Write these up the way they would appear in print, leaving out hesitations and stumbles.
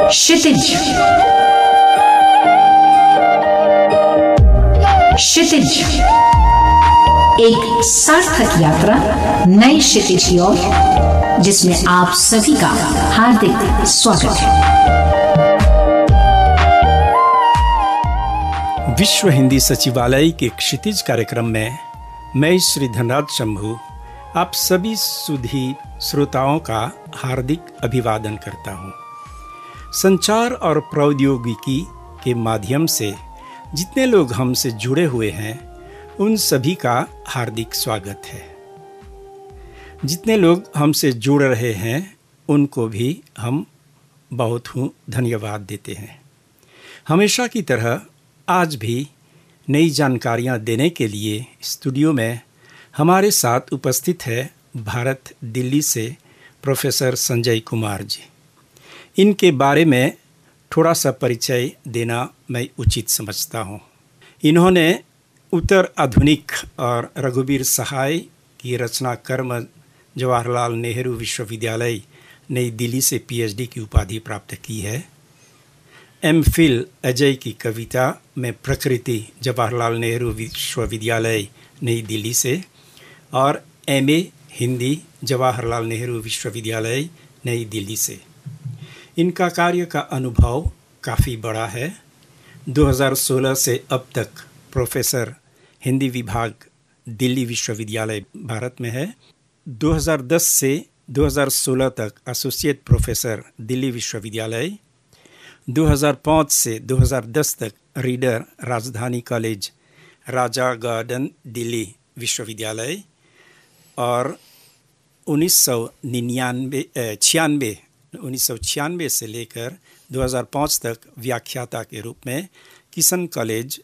क्षितिज। क्षितिज, एक सार्थक यात्रा नई क्षितिज की ओर, जिसमें आप सभी का हार्दिक स्वागत है। विश्व हिंदी सचिवालय के क्षितिज कार्यक्रम में मैं श्री धनराज शंभू आप सभी सुधी श्रोताओं का हार्दिक अभिवादन करता हूँ। संचार और प्रौद्योगिकी के माध्यम से जितने लोग हमसे जुड़े हुए हैं उन सभी का हार्दिक स्वागत है। जितने लोग हमसे जुड़ रहे हैं उनको भी हम बहुत धन्यवाद देते हैं। हमेशा की तरह आज भी नई जानकारियां देने के लिए स्टूडियो में हमारे साथ उपस्थित है भारत दिल्ली से प्रोफेसर संजय कुमार जी। इनके बारे में थोड़ा सा परिचय देना मैं उचित समझता हूँ। इन्होंने उत्तर आधुनिक और रघुवीर सहाय की रचना कर्म जवाहरलाल नेहरू विश्वविद्यालय नई दिल्ली से पीएचडी की उपाधि प्राप्त की है। एमफिल अजय की कविता में प्रकृति जवाहरलाल नेहरू विश्वविद्यालय नई दिल्ली से और एमए हिंदी जवाहरलाल नेहरू विश्वविद्यालय नई दिल्ली से। इनका कार्य का अनुभव काफ़ी बड़ा है। 2016 से अब तक प्रोफेसर हिंदी विभाग दिल्ली विश्वविद्यालय भारत में है। 2010 से 2016 तक एसोसिएट प्रोफेसर दिल्ली विश्वविद्यालय। 2005 से 2010 तक रीडर राजधानी कॉलेज राजा गार्डन दिल्ली विश्वविद्यालय और 1996 से लेकर 2005 तक व्याख्याता के रूप में किशन कॉलेज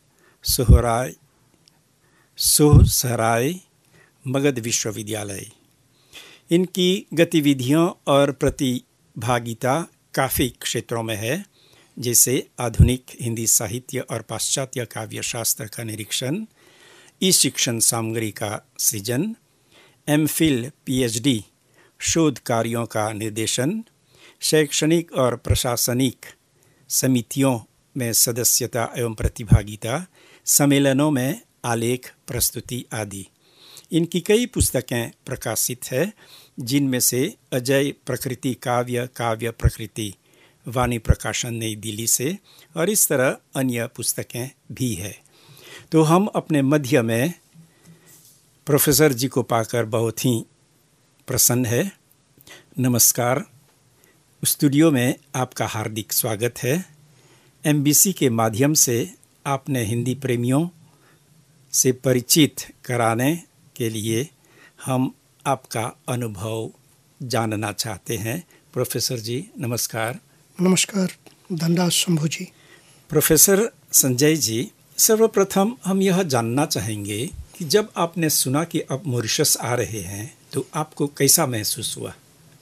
सोहसराय मगध विश्वविद्यालय। इनकी गतिविधियों और प्रतिभागिता काफ़ी क्षेत्रों में है, जैसे आधुनिक हिंदी साहित्य और पाश्चात्य काव्य शास्त्र का निरीक्षण, ई शिक्षण सामग्री का सृजन, एमफिल पीएचडी शोध कार्यों का निर्देशन, शैक्षणिक और प्रशासनिक समितियों में सदस्यता एवं प्रतिभागिता, सम्मेलनों में आलेख प्रस्तुति आदि। इनकी कई पुस्तकें प्रकाशित है, जिनमें से अजय प्रकृति काव्य, काव्य प्रकृति वाणी प्रकाशन नई दिल्ली से और इस तरह अन्य पुस्तकें भी है। तो हम अपने मध्य में प्रोफेसर जी को पाकर बहुत ही प्रसन्न है। नमस्कार। स्टूडियो में आपका हार्दिक स्वागत है। एमबीसी के माध्यम से आपने हिंदी प्रेमियों से परिचित कराने के लिए हम आपका अनुभव जानना चाहते हैं। प्रोफेसर जी नमस्कार। नमस्कार धनराज शंभू जी। प्रोफेसर संजय जी, सर्वप्रथम हम यह जानना चाहेंगे कि जब आपने सुना कि आप मॉरिशस आ रहे हैं तो आपको कैसा महसूस हुआ?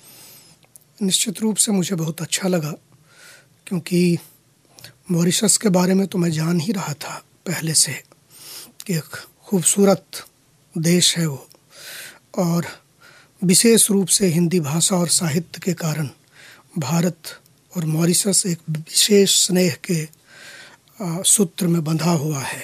निश्चित रूप से मुझे बहुत अच्छा लगा, क्योंकि मॉरिशस के बारे में तो मैं जान ही रहा था पहले से कि एक खूबसूरत देश है वो, और विशेष रूप से हिंदी भाषा और साहित्य के कारण भारत और मॉरिशस एक विशेष स्नेह के सूत्र में बंधा हुआ है।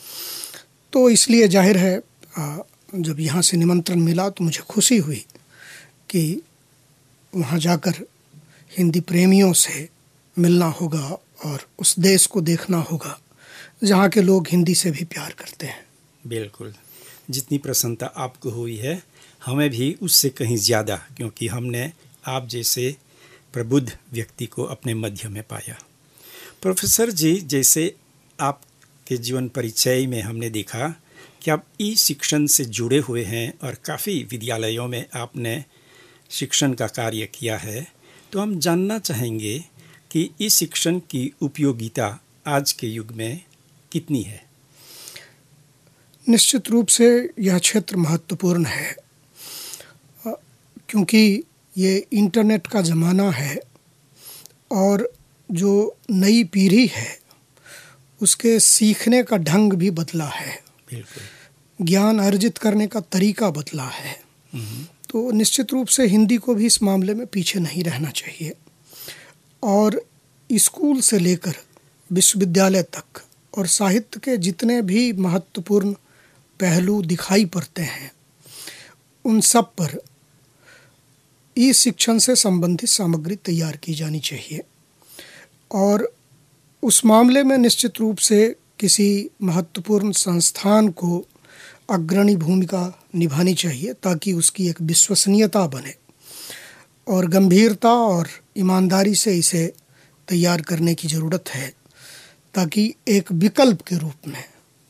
तो इसलिए जाहिर है जब यहाँ से निमंत्रण मिला तो मुझे खुशी हुई कि वहाँ जाकर हिंदी प्रेमियों से मिलना होगा और उस देश को देखना होगा जहाँ के लोग हिंदी से भी प्यार करते हैं। बिल्कुल, जितनी प्रसन्नता आपको हुई है हमें भी उससे कहीं ज़्यादा, क्योंकि हमने आप जैसे प्रबुद्ध व्यक्ति को अपने मध्य में पाया। प्रोफेसर जी, जैसे आपके जीवन परिचय में हमने देखा कि आप ई शिक्षण से जुड़े हुए हैं और काफ़ी विद्यालयों में आपने शिक्षण का कार्य किया है, तो हम जानना चाहेंगे कि ई शिक्षण की उपयोगिता आज के युग में कितनी है? निश्चित रूप से यह क्षेत्र महत्वपूर्ण है, क्योंकि ये इंटरनेट का ज़माना है और जो नई पीढ़ी है उसके सीखने का ढंग भी बदला है। बिल्कुल। ज्ञान अर्जित करने का तरीका बदला है। तो निश्चित रूप से हिंदी को भी इस मामले में पीछे नहीं रहना चाहिए। और स्कूल से लेकर विश्वविद्यालय तक और साहित्य के जितने भी महत्वपूर्ण पहलू दिखाई पड़ते हैं उन सब पर ई शिक्षण से संबंधित सामग्री तैयार की जानी चाहिए। और उस मामले में निश्चित रूप से किसी महत्वपूर्ण संस्थान को अग्रणी भूमिका निभानी चाहिए ताकि उसकी एक विश्वसनीयता बने और गंभीरता और ईमानदारी से इसे तैयार करने की ज़रूरत है ताकि एक विकल्प के रूप में,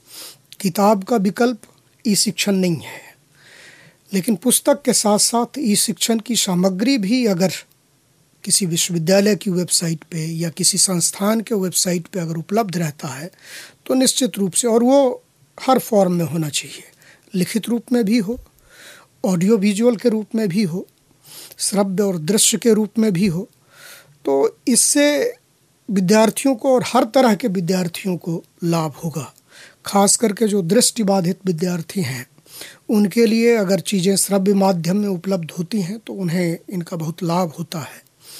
किताब का विकल्प ई शिक्षण नहीं है, लेकिन पुस्तक के साथ साथ ई शिक्षण की सामग्री भी अगर किसी विश्वविद्यालय की वेबसाइट पे या किसी संस्थान के वेबसाइट पे अगर उपलब्ध रहता है तो निश्चित रूप से, और वो हर फॉर्म में होना चाहिए, लिखित रूप में भी हो, ऑडियो विजुअल के रूप में भी हो, श्रव्य और दृश्य के रूप में भी हो, तो इससे विद्यार्थियों को और हर तरह के विद्यार्थियों को लाभ होगा। खास करके जो दृष्टिबाधित विद्यार्थी हैं उनके लिए अगर चीज़ें श्रव्य माध्यम में उपलब्ध होती हैं तो उन्हें इनका बहुत लाभ होता है।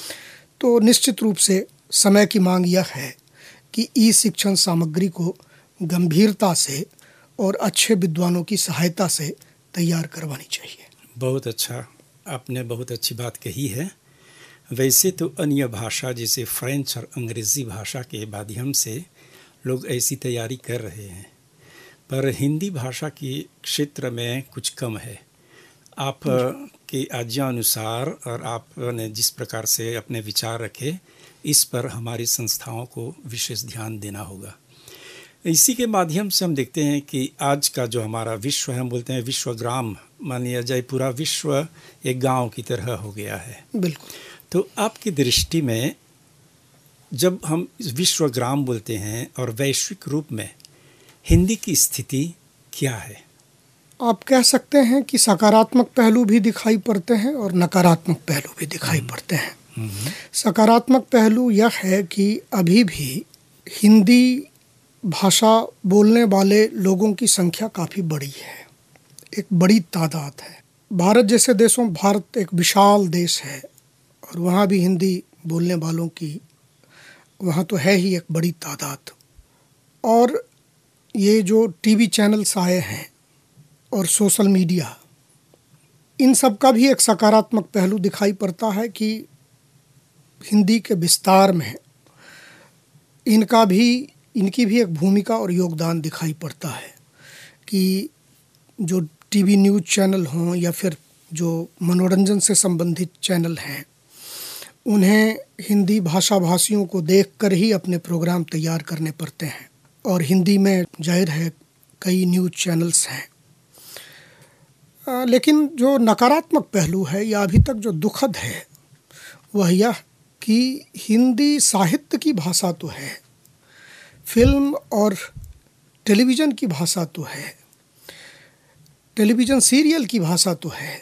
तो निश्चित रूप से समय की मांग यह है कि ई शिक्षण सामग्री को गंभीरता से और अच्छे विद्वानों की सहायता से तैयार करवानी चाहिए। बहुत अच्छा, आपने बहुत अच्छी बात कही है। वैसे तो अन्य भाषा जैसे फ्रेंच और अंग्रेज़ी भाषा के माध्यम से लोग ऐसी तैयारी कर रहे हैं, पर हिंदी भाषा के क्षेत्र में कुछ कम है। आप के आज्ञा अनुसार और आपने जिस प्रकार से अपने विचार रखे, इस पर हमारी संस्थाओं को विशेष ध्यान देना होगा। इसी के माध्यम से हम देखते हैं कि आज का जो हमारा विश्व है, हम बोलते हैं विश्वग्राम, मान लिया जाए पूरा विश्व एक गांव की तरह हो गया है। बिल्कुल। तो आपकी दृष्टि में जब हम विश्वग्राम बोलते हैं और वैश्विक रूप में हिंदी की स्थिति क्या है? आप कह सकते हैं कि सकारात्मक पहलू भी दिखाई पड़ते हैं और नकारात्मक पहलू भी दिखाई पड़ते हैं। सकारात्मक पहलू यह है कि अभी भी हिंदी भाषा बोलने वाले लोगों की संख्या काफ़ी बड़ी है, एक बड़ी तादाद है। भारत जैसे देशों, भारत एक विशाल देश है और वहाँ भी हिंदी बोलने वालों की वहाँ तो है ही एक बड़ी तादाद। और ये जो टीवी चैनल्स आए हैं और सोशल मीडिया, इन सब का भी एक सकारात्मक पहलू दिखाई पड़ता है कि हिंदी के विस्तार में इनकी भी एक भूमिका और योगदान दिखाई पड़ता है कि जो टीवी न्यूज़ चैनल हों या फिर जो मनोरंजन से संबंधित चैनल हैं, उन्हें हिंदी भाषा भाषियों को देखकर ही अपने प्रोग्राम तैयार करने पड़ते हैं। और हिंदी में जाहिर है कई न्यूज़ चैनल्स हैं। लेकिन जो नकारात्मक पहलू है या अभी तक जो दुखद है वह यह कि हिंदी साहित्य की भाषा तो है, फिल्म और टेलीविज़न की भाषा तो है, टेलीविज़न सीरियल की भाषा तो है,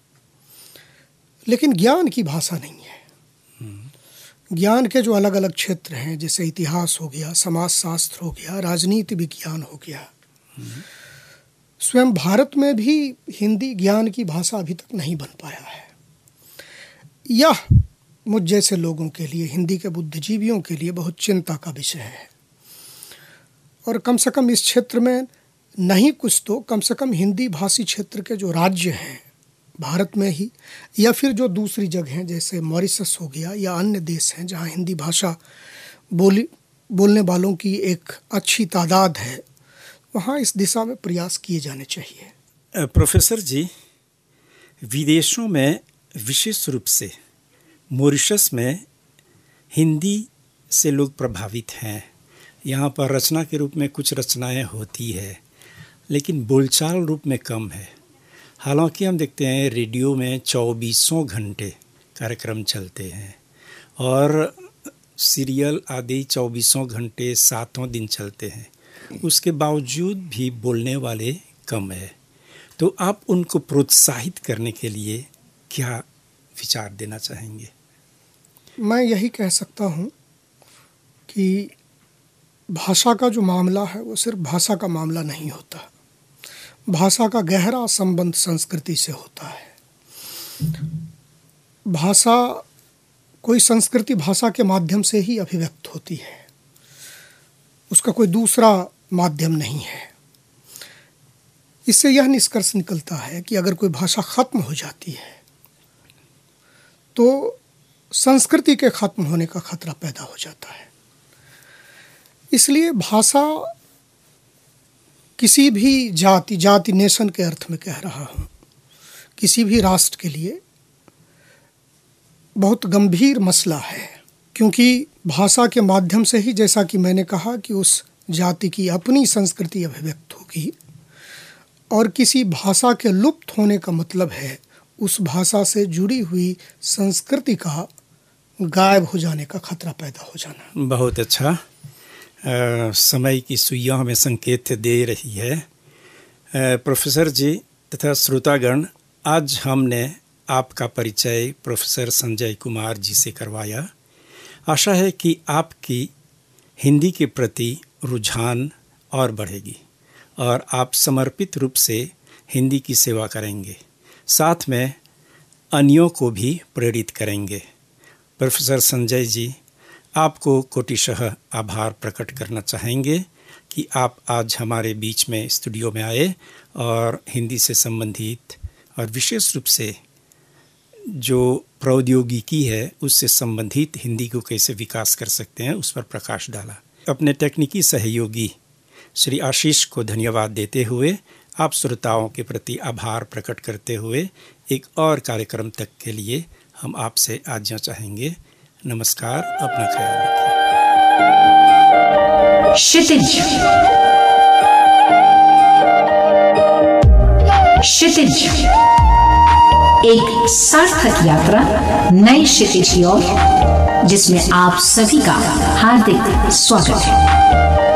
लेकिन ज्ञान की भाषा नहीं है। ज्ञान के जो अलग अलग क्षेत्र हैं, जैसे इतिहास हो गया, समाजशास्त्र हो गया, राजनीति विज्ञान हो गया, स्वयं भारत में भी हिंदी ज्ञान की भाषा अभी तक नहीं बन पाया है। यह मुझ जैसे लोगों के लिए, हिंदी के बुद्धिजीवियों के लिए बहुत चिंता का विषय है। और कम से कम इस क्षेत्र में नहीं कुछ तो कम से कम हिंदी भाषी क्षेत्र के जो राज्य हैं भारत में ही, या फिर जो दूसरी जगह हैं जैसे मॉरिशस हो गया या अन्य देश हैं जहाँ हिंदी भाषा बोलने वालों की एक अच्छी तादाद है, वहाँ इस दिशा में प्रयास किए जाने चाहिए। प्रोफेसर जी, विदेशों में विशेष रूप से मॉरिशस में हिंदी से लोग प्रभावित हैं। यहाँ पर रचना के रूप में कुछ रचनाएं होती है, लेकिन बोलचाल रूप में कम है। हालांकि हम देखते हैं रेडियो में 24 घंटे कार्यक्रम चलते हैं और सीरियल आदि 24 घंटे 7 दिन चलते हैं, उसके बावजूद भी बोलने वाले कम है। तो आप उनको प्रोत्साहित करने के लिए क्या विचार देना चाहेंगे? मैं यही कह सकता हूँ कि भाषा का जो मामला है वो सिर्फ भाषा का मामला नहीं होता, भाषा का गहरा संबंध संस्कृति से होता है। भाषा कोई संस्कृति भाषा के माध्यम से ही अभिव्यक्त होती है, उसका कोई दूसरा माध्यम नहीं है। इससे यह निष्कर्ष निकलता है कि अगर कोई भाषा खत्म हो जाती है तो संस्कृति के खत्म होने का खतरा पैदा हो जाता है। इसलिए भाषा किसी भी जाति नेशन के अर्थ में कह रहा हूँ, किसी भी राष्ट्र के लिए बहुत गंभीर मसला है, क्योंकि भाषा के माध्यम से ही, जैसा कि मैंने कहा, कि उस जाति की अपनी संस्कृति अभिव्यक्त होगी, और किसी भाषा के लुप्त होने का मतलब है उस भाषा से जुड़ी हुई संस्कृति का गायब हो जाने का खतरा पैदा हो जाना। बहुत अच्छा। समय की सुइयां हमें संकेत दे रही है। प्रोफेसर जी तथा श्रोतागण, आज हमने आपका परिचय प्रोफेसर संजय कुमार जी से करवाया। आशा है कि आपकी हिंदी के प्रति रुझान और बढ़ेगी और आप समर्पित रूप से हिंदी की सेवा करेंगे, साथ में अन्यों को भी प्रेरित करेंगे। प्रोफेसर संजय जी, आपको कोटिशः आभार प्रकट करना चाहेंगे कि आप आज हमारे बीच में स्टूडियो में आए और हिंदी से संबंधित और विशेष रूप से जो प्रौद्योगिकी है उससे संबंधित हिंदी को कैसे विकास कर सकते हैं उस पर प्रकाश डाला। अपने तकनीकी सहयोगी श्री आशीष को धन्यवाद देते हुए आप श्रोताओं के प्रति आभार प्रकट करते हुए एक और कार्यक्रम तक के लिए हम आपसे आज्ञा चाहेंगे। नमस्कार, अपना ख्याल रखिए। क्षितिज, एक सार्थक यात्रा नई क्षितिज की ओर, जिसमें आप सभी का हार्दिक स्वागत है।